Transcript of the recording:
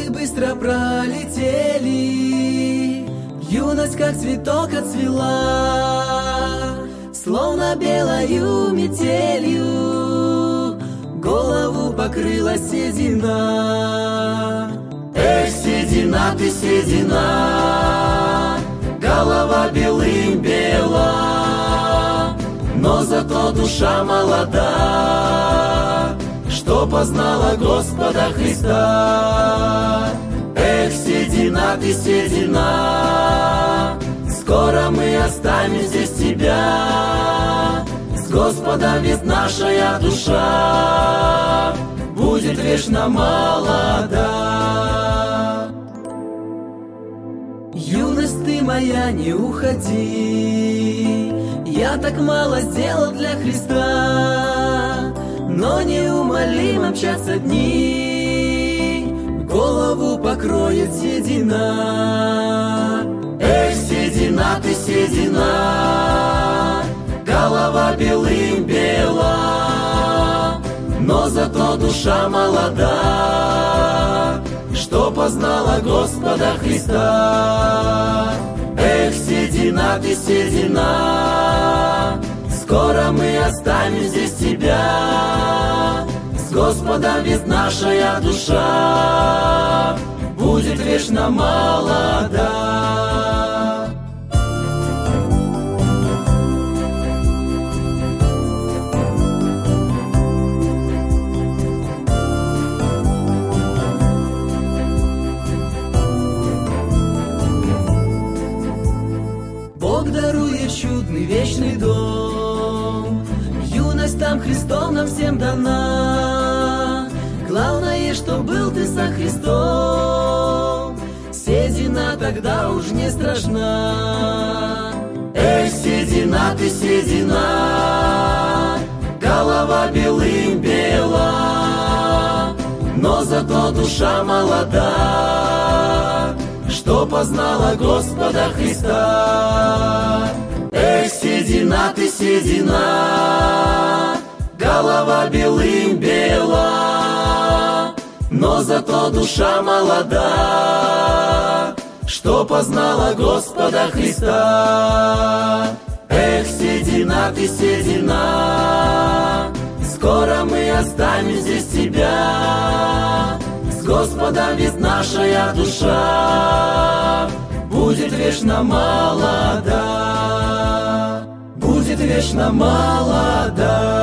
быстро пролетели, юность как цветок отцвела, словно белою метелью голову покрыла седина. Эх, седина ты, седина, голова белым бела, но зато душа молода, что познала Господа Христа. Эх, седина ты, седина, скоро мы оставим здесь тебя. С Господом ведь наша душа будет вечно молода. Юность ты моя, не уходи, я так мало сделал для Христа, но неумолимо мчатся дни, голову покроет седина. Эх, седина ты, седина, голова белым бела, но зато душа молода, что познала Господа Христа. Эх, седина ты, седина, скоро мы оставим здесь тебя. С Господом ведь наша душа будет вечно молода. Бог дарует чудный вечный дом, юность там Христом нам всем дана. Главное, что был ты со Христом, седина тогда уж не страшна. Эх, седина ты, седина, голова белым бела, но зато душа молода, что познала Господа Христа. Эх, седина ты, седина, голова белым бела, но зато душа молода, что познала Господа Христа. Эх, седина ты, седина, скоро мы оставим здесь тебя. С Господом ведь наша душа будет вечно молода, будет вечно молода.